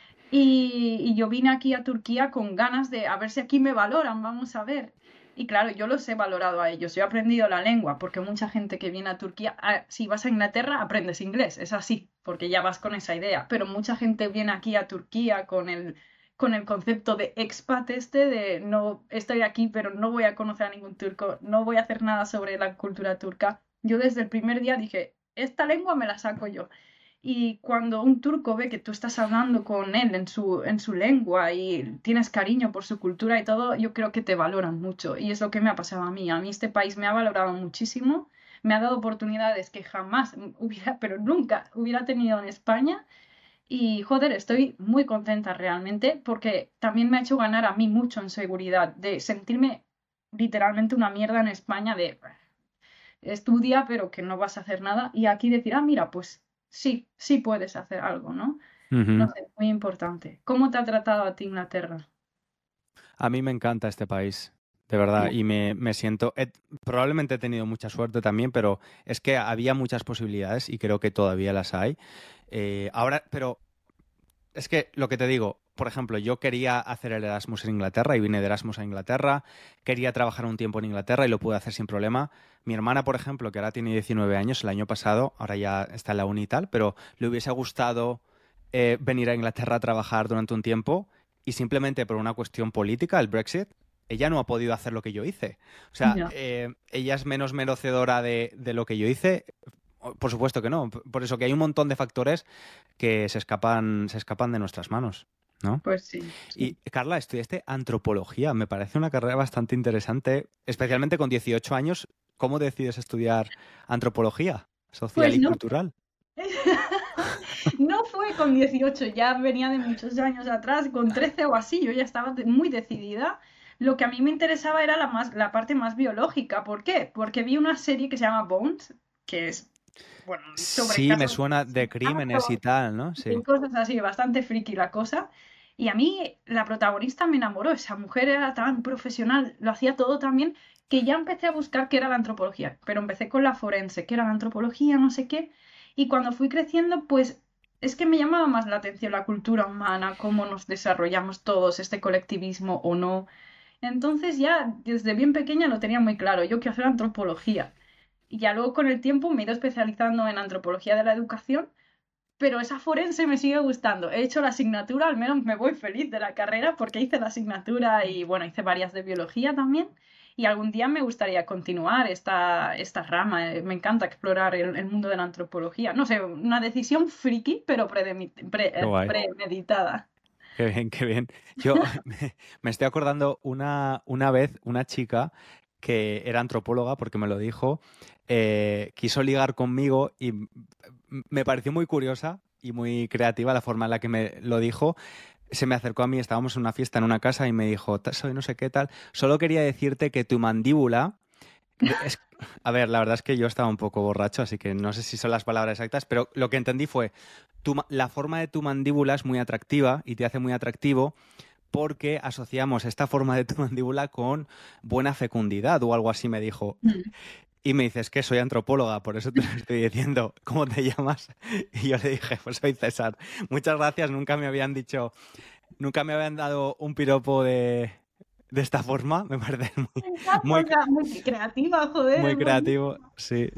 Y yo vine aquí a Turquía con ganas de a ver si aquí me valoran, vamos a ver. Y claro, yo los he valorado a ellos. Yo he aprendido la lengua, porque mucha gente que viene a Turquía, si vas a Inglaterra, aprendes inglés, es así, porque ya vas con esa idea. Pero mucha gente viene aquí a Turquía con el concepto de expat este, de no estoy aquí, pero no voy a conocer a ningún turco, no voy a hacer nada sobre la cultura turca. Yo desde el primer día dije, esta lengua me la saco yo. Y cuando un turco ve que tú estás hablando con él en su lengua y tienes cariño por su cultura y todo, yo creo que te valoran mucho. Y es lo que me ha pasado a mí. A mí este país me ha valorado muchísimo, me ha dado oportunidades que jamás hubiera, pero nunca hubiera tenido en España. Y joder, estoy muy contenta realmente porque también me ha hecho ganar a mí mucho en seguridad, de sentirme literalmente una mierda en España de estudia, pero que no vas a hacer nada. Y aquí decir, ah, mira, pues sí, sí puedes hacer algo, ¿no? No Ujú. sé, muy importante. ¿Cómo te ha tratado a ti Inglaterra? A mí me encanta este país, de verdad, Ya. y me siento, probablemente he tenido mucha suerte también, pero es que había muchas posibilidades y creo que todavía las hay. Ahora, pero es que lo que te digo, por ejemplo, yo quería hacer el Erasmus en Inglaterra y vine de Erasmus a Inglaterra, quería trabajar un tiempo en Inglaterra y lo pude hacer sin problema. Mi hermana, por ejemplo, que ahora tiene 19 años, el año pasado, ahora ya está en la uni y tal, pero le hubiese gustado venir a Inglaterra a trabajar durante un tiempo y simplemente por una cuestión política, el Brexit, ella no ha podido hacer lo que yo hice. O sea, Ya. ella es menos merecedora de lo que yo hice. Por supuesto que no. Por eso que hay un montón de factores que se escapan de nuestras manos, ¿no? Pues sí, Y sí. Carla, estudiaste antropología. Me parece una carrera bastante interesante, especialmente con 18 años. ¿Cómo decides estudiar antropología social Pues y no, cultural? no fue con 18, ya venía de muchos años atrás, con 13 o así, yo ya estaba muy decidida. Lo que a mí me interesaba era la parte más biológica. ¿Por qué? Porque vi una serie que se llama Bones, que es, bueno, sobre Sí, me casos de suena de crímenes y asesinato tal, ¿no? y Sí. cosas así, bastante friki la cosa. Y a mí la protagonista me enamoró, esa mujer era tan profesional, lo hacía todo tan bien, que ya empecé a buscar qué era la antropología, pero empecé con la forense, qué era la antropología, no sé qué, y cuando fui creciendo, pues es que me llamaba más la atención la cultura humana, cómo nos desarrollamos todos, este colectivismo o no. Entonces ya desde bien pequeña lo tenía muy claro, yo quiero hacer antropología. Y ya luego con el tiempo me he ido especializando en antropología de la educación, pero esa forense me sigue gustando. He hecho la asignatura, al menos me voy feliz de la carrera porque hice la asignatura y bueno, hice varias de biología también. Y algún día me gustaría continuar esta rama. Me encanta explorar el mundo de la antropología. No sé, una decisión friki, pero Qué guay. premeditada. Qué bien, qué bien. Yo me estoy acordando una vez, una chica que era antropóloga, porque me lo dijo, quiso ligar conmigo y me pareció muy curiosa y muy creativa la forma en la que me lo dijo. Se me acercó a mí, estábamos en una fiesta en una casa y me dijo, soy no sé qué tal, solo quería decirte que tu mandíbula es, a ver, la verdad es que yo estaba un poco borracho, así que no sé si son las palabras exactas, pero lo que entendí fue, la forma de tu mandíbula es muy atractiva y te hace muy atractivo porque asociamos esta forma de tu mandíbula con buena fecundidad o algo así me dijo. Mm. Y me dices que soy antropóloga, por eso te lo estoy diciendo. ¿Cómo te llamas? Y yo le dije, pues soy César. Muchas gracias, nunca me habían dado un piropo de esta forma. Me parece Me encanta, muy, o sea, muy creativa, joder, muy es creativo. buenísimo. Sí.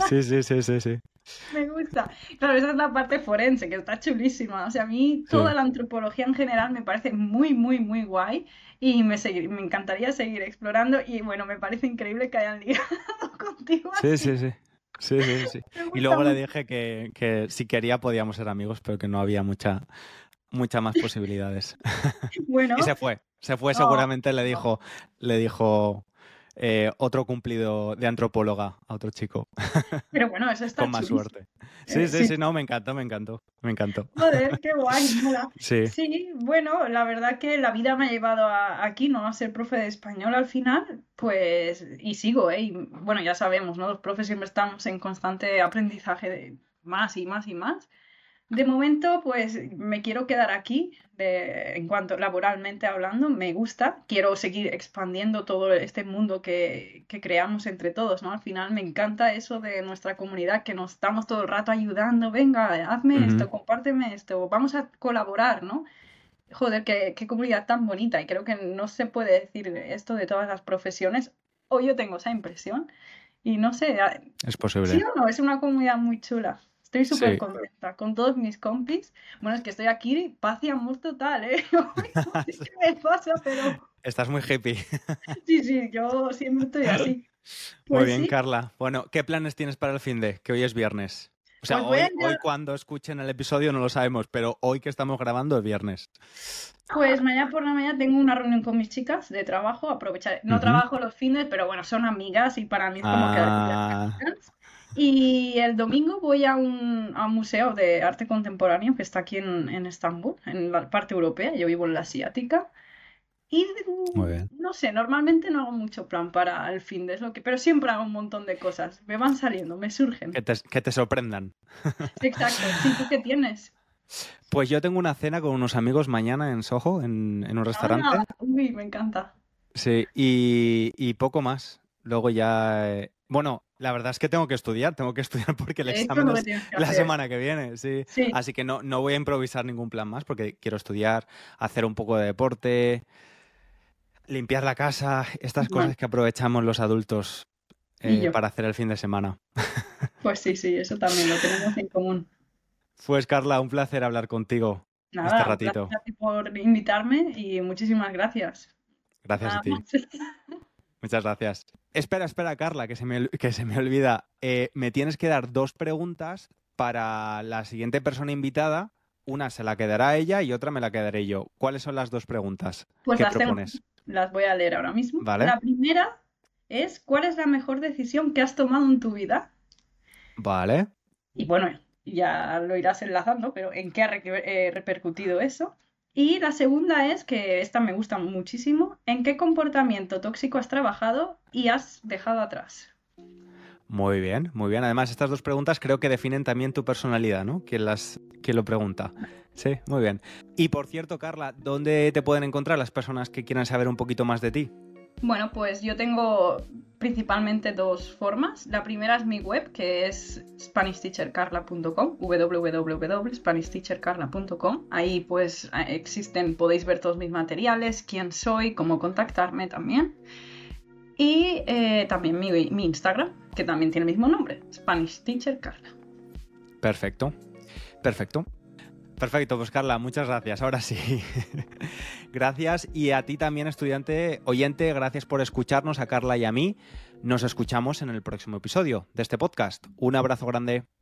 Me gusta. Claro, esa es la parte forense, que está chulísima. O sea, a mí toda Sí. la antropología en general me parece muy, muy, muy guay y me encantaría seguir explorando y bueno, me parece increíble que hayan ligado contigo Sí, así. sí, sí. Sí, sí, sí. Me Y gusta luego le mucho. dije que si quería podíamos ser amigos, pero que no había mucha más posibilidades. Y Bueno, se fue oh, seguramente, le dijo otro cumplido de antropóloga a otro chico, pero bueno, eso está con más chulísimo. suerte. Sí, sí, Sí, sí, no, me encantó. joder, qué guay, mola. Sí. Sí, bueno, la verdad que la vida me ha llevado aquí, ¿no? A ser profe de español al final, pues, y sigo, ¿eh? Y, bueno, ya sabemos, ¿no? Los profes siempre estamos en constante aprendizaje de más y más y más. De momento, pues me quiero quedar aquí, en cuanto laboralmente hablando, me gusta, quiero seguir expandiendo todo este mundo que creamos entre todos, ¿no? Al final me encanta eso de nuestra comunidad, que nos estamos todo el rato ayudando, venga, hazme Ujú. esto, compárteme esto, vamos a colaborar, ¿no? Joder, qué comunidad tan bonita y creo que no se puede decir esto de todas las profesiones, o yo tengo esa impresión, y no sé, Es ¿sí posible. o no? Es una comunidad muy chula. Estoy súper Sí. contenta con todos mis compis. Bueno, es que estoy aquí, paz y amor total, ¿eh? No sé qué me pasa, pero Estás muy hippie. sí, sí, yo siempre estoy así. Muy Pues bien, sí, Carla. Bueno, ¿qué planes tienes para el fin de? Que hoy es viernes. O sea, pues voy a ir hoy cuando escuchen el episodio no lo sabemos, pero hoy que estamos grabando es viernes. pues mañana por la mañana tengo una reunión con mis chicas de trabajo, aprovechar, no Ujú. trabajo los fines, pero bueno, son amigas y para mí es como quedar con las Ah, amigas. Y el domingo voy a un museo de arte contemporáneo que está aquí en Estambul, en la parte europea, yo vivo en la asiática. Y muy bien. no sé, normalmente no hago mucho plan para el fin de es lo que, pero siempre hago un montón de cosas. Me van saliendo, me surgen. Que te sorprendan. Sí, exacto. Sí, ¿tú qué tienes? Pues yo tengo una cena con unos amigos mañana en Soho, en un Anda, restaurante. uy, me encanta. Sí, y poco más. Luego ya... Bueno, la verdad es que tengo que estudiar porque el Esto es examen lo que es tienes que la hacer. semana que viene, sí. Sí, Así que no voy a improvisar ningún plan más porque quiero estudiar, hacer un poco de deporte, limpiar la casa, estas bueno, cosas que aprovechamos los adultos y yo. para hacer el fin de semana. Pues sí, sí, eso también lo tenemos en común. Pues Carla, un placer hablar contigo este Nada, un placer ratito. a ti por invitarme y muchísimas gracias. Gracias a Nada ti. más. Muchas gracias. Espera, Carla, que se me olvida. Me tienes que dar 2 preguntas para la siguiente persona invitada. Una se la quedará ella y otra me la quedaré yo. ¿Cuáles son las 2 preguntas Pues que las tengo, propones? las voy a leer ahora mismo. ¿Vale? La primera es, ¿cuál es la mejor decisión que has tomado en tu vida? Vale. Y bueno, ya lo irás enlazando, pero ¿en qué ha repercutido eso? Y la segunda es, que esta me gusta muchísimo, ¿en qué comportamiento tóxico has trabajado y has dejado atrás? Muy bien, muy bien. Además, estas 2 preguntas creo que definen también tu personalidad, ¿no? ¿Quién lo pregunta? Sí, muy bien. Y por cierto, Carla, ¿dónde te pueden encontrar las personas que quieran saber un poquito más de ti? Bueno, pues yo tengo principalmente dos formas. La primera es mi web, que es SpanishTeacherCarla.com, www.SpanishTeacherCarla.com. Ahí pues podéis ver todos mis materiales, quién soy, cómo contactarme también. Y también mi Instagram, que también tiene el mismo nombre, Spanish Teacher Carla. Perfecto, perfecto. Perfecto, pues Carla, muchas gracias. Ahora sí. Gracias. Y a ti también, estudiante oyente, gracias por escucharnos, a Carla y a mí. Nos escuchamos en el próximo episodio de este podcast. Un abrazo grande.